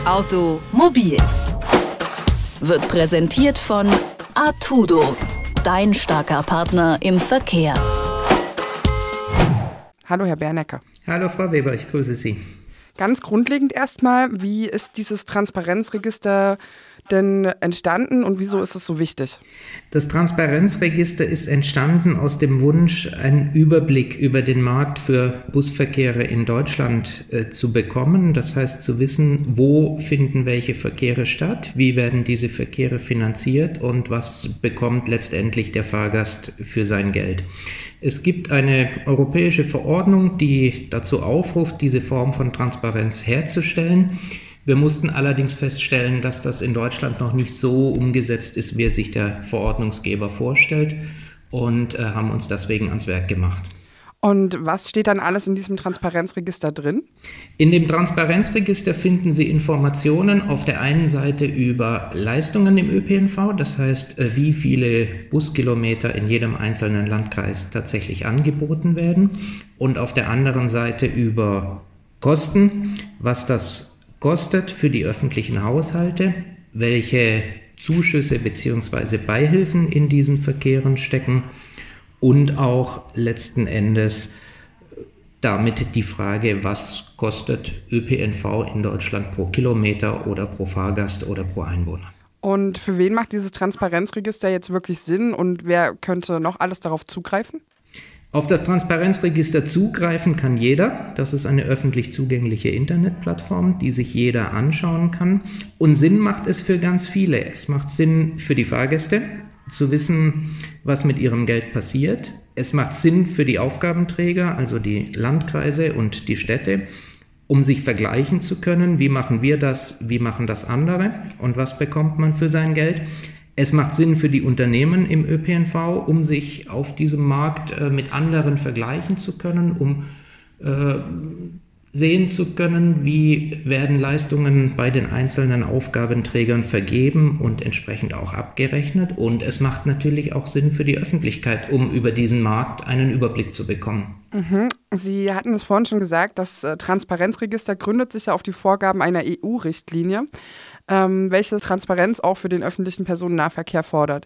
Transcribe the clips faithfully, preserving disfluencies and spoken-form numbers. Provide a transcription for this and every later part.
Automobil wird präsentiert von Artudo, dein starker Partner im Verkehr. Hallo Herr Bernecker. Hallo Frau Weber, ich grüße Sie. Ganz grundlegend erstmal, wie ist dieses Transparenzregister denn entstanden und wieso ist es so wichtig? Das Transparenzregister ist entstanden aus dem Wunsch, einen Überblick über den Markt für Busverkehre in Deutschland äh, zu bekommen. Das heißt, zu wissen, wo finden welche Verkehre statt, wie werden diese Verkehre finanziert und was bekommt letztendlich der Fahrgast für sein Geld. Es gibt eine europäische Verordnung, die dazu aufruft, diese Form von Transparenz herzustellen. Wir mussten allerdings feststellen, dass das in Deutschland noch nicht so umgesetzt ist, wie es sich der Verordnungsgeber vorstellt, und äh, haben uns deswegen ans Werk gemacht. Und was steht dann alles in diesem Transparenzregister drin? In dem Transparenzregister finden Sie Informationen auf der einen Seite über Leistungen im Ö P N V, das heißt, wie viele Buskilometer in jedem einzelnen Landkreis tatsächlich angeboten werden, und auf der anderen Seite über Kosten, was das kostet für die öffentlichen Haushalte, welche Zuschüsse bzw. Beihilfen in diesen Verkehren stecken und auch letzten Endes damit die Frage, was kostet Ö P N V in Deutschland pro Kilometer oder pro Fahrgast oder pro Einwohner. Und für wen macht dieses Transparenzregister jetzt wirklich Sinn und wer könnte noch alles darauf zugreifen? Auf das Transparenzregister zugreifen kann jeder. Das ist eine öffentlich zugängliche Internetplattform, die sich jeder anschauen kann. Und Sinn macht es für ganz viele. Es macht Sinn für die Fahrgäste, zu wissen, was mit ihrem Geld passiert. Es macht Sinn für die Aufgabenträger, also die Landkreise und die Städte, um sich vergleichen zu können. Wie machen wir das? Wie machen das andere? Und was bekommt man für sein Geld? Es macht Sinn für die Unternehmen im Ö P N V, um sich auf diesem Markt äh, mit anderen vergleichen zu können, um äh, sehen zu können, wie werden Leistungen bei den einzelnen Aufgabenträgern vergeben und entsprechend auch abgerechnet. Und es macht natürlich auch Sinn für die Öffentlichkeit, um über diesen Markt einen Überblick zu bekommen. Mhm. Sie hatten es vorhin schon gesagt, das äh, Transparenzregister gründet sich ja auf die Vorgaben einer E U-Richtlinie, ähm, welche Transparenz auch für den öffentlichen Personennahverkehr fordert.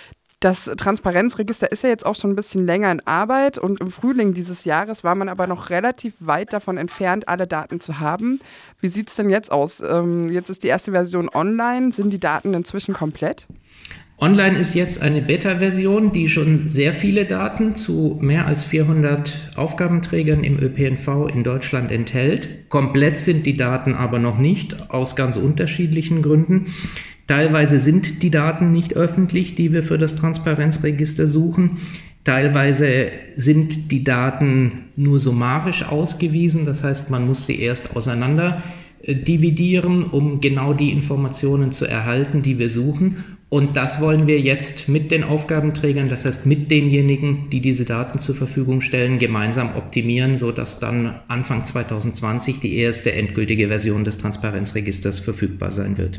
Das Transparenzregister ist ja jetzt auch schon ein bisschen länger in Arbeit und im Frühling dieses Jahres war man aber noch relativ weit davon entfernt, alle Daten zu haben. Wie sieht es denn jetzt aus? Ähm, jetzt ist die erste Version online. Sind die Daten inzwischen komplett? Online ist jetzt eine Beta-Version, die schon sehr viele Daten zu mehr als vierhundert Aufgabenträgern im Ö P N V in Deutschland enthält. Komplett sind die Daten aber noch nicht, aus ganz unterschiedlichen Gründen. Teilweise sind die Daten nicht öffentlich, die wir für das Transparenzregister suchen. Teilweise sind die Daten nur summarisch ausgewiesen, das heißt, man muss sie erst auseinander dividieren, um genau die Informationen zu erhalten, die wir suchen. Und das wollen wir jetzt mit den Aufgabenträgern, das heißt mit denjenigen, die diese Daten zur Verfügung stellen, gemeinsam optimieren, sodass dann Anfang zwanzig zwanzig die erste endgültige Version des Transparenzregisters verfügbar sein wird.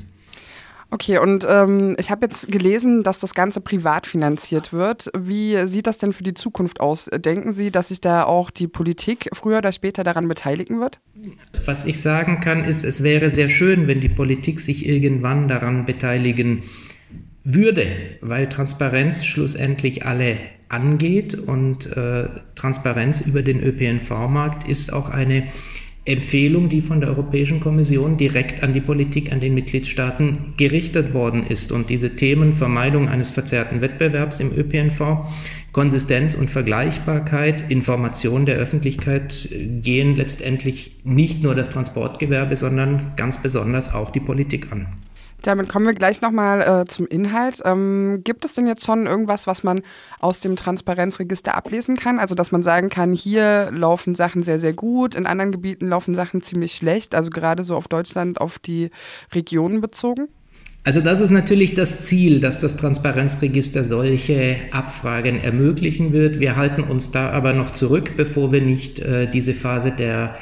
Okay, und ähm, ich habe jetzt gelesen, dass das Ganze privat finanziert wird. Wie sieht das denn für die Zukunft aus? Denken Sie, dass sich da auch die Politik früher oder später daran beteiligen wird? Was ich sagen kann, ist, es wäre sehr schön, wenn die Politik sich irgendwann daran beteiligen würde, weil Transparenz schlussendlich alle angeht und äh, Transparenz über den Ö P N V-Markt ist auch eine Empfehlung, die von der Europäischen Kommission direkt an die Politik, an den Mitgliedstaaten gerichtet worden ist. Und diese Themen Vermeidung eines verzerrten Wettbewerbs im Ö P N V, Konsistenz und Vergleichbarkeit, Information der Öffentlichkeit gehen letztendlich nicht nur das Transportgewerbe, sondern ganz besonders auch die Politik an. Damit kommen wir gleich nochmal äh, zum Inhalt. Ähm, gibt es denn jetzt schon irgendwas, was man aus dem Transparenzregister ablesen kann? Also, dass man sagen kann, hier laufen Sachen sehr, sehr gut, in anderen Gebieten laufen Sachen ziemlich schlecht, also gerade so auf Deutschland, auf die Regionen bezogen? Also das ist natürlich das Ziel, dass das Transparenzregister solche Abfragen ermöglichen wird. Wir halten uns da aber noch zurück, bevor wir nicht äh, diese Phase der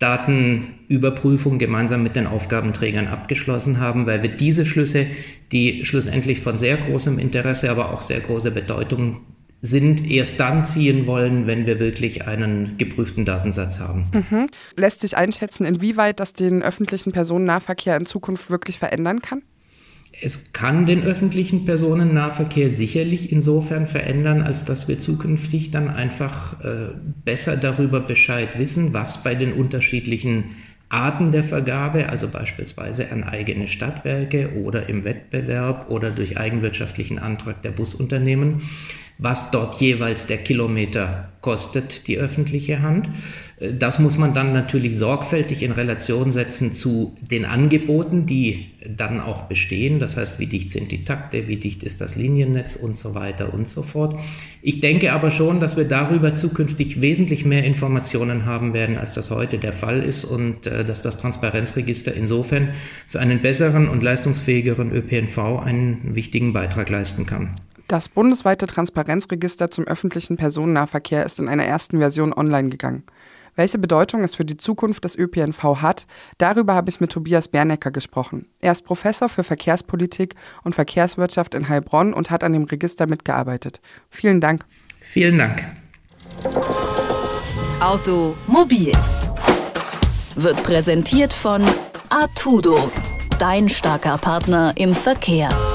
Datenüberprüfung gemeinsam mit den Aufgabenträgern abgeschlossen haben, weil wir diese Schlüsse, die schlussendlich von sehr großem Interesse, aber auch sehr großer Bedeutung sind, erst dann ziehen wollen, wenn wir wirklich einen geprüften Datensatz haben. Mhm. Lässt sich einschätzen, inwieweit das den öffentlichen Personennahverkehr in Zukunft wirklich verändern kann? Es kann den öffentlichen Personennahverkehr sicherlich insofern verändern, als dass wir zukünftig dann einfach äh, besser darüber Bescheid wissen, was bei den unterschiedlichen Arten der Vergabe, also beispielsweise an eigene Stadtwerke oder im Wettbewerb oder durch eigenwirtschaftlichen Antrag der Busunternehmen, was dort jeweils der Kilometer kostet, die öffentliche Hand. Das muss man dann natürlich sorgfältig in Relation setzen zu den Angeboten, die dann auch bestehen. Das heißt, wie dicht sind die Takte, wie dicht ist das Liniennetz und so weiter und so fort. Ich denke aber schon, dass wir darüber zukünftig wesentlich mehr Informationen haben werden, als das heute der Fall ist und äh, dass das Transparenzregister insofern für einen besseren und leistungsfähigeren Ö P N V einen wichtigen Beitrag leisten kann. Das bundesweite Transparenzregister zum öffentlichen Personennahverkehr ist in einer ersten Version online gegangen. Welche Bedeutung es für die Zukunft des Ö P N V hat, darüber habe ich mit Tobias Bernecker gesprochen. Er ist Professor für Verkehrspolitik und Verkehrswirtschaft in Heilbronn und hat an dem Register mitgearbeitet. Vielen Dank. Vielen Dank. Automobil wird präsentiert von Artudo, dein starker Partner im Verkehr.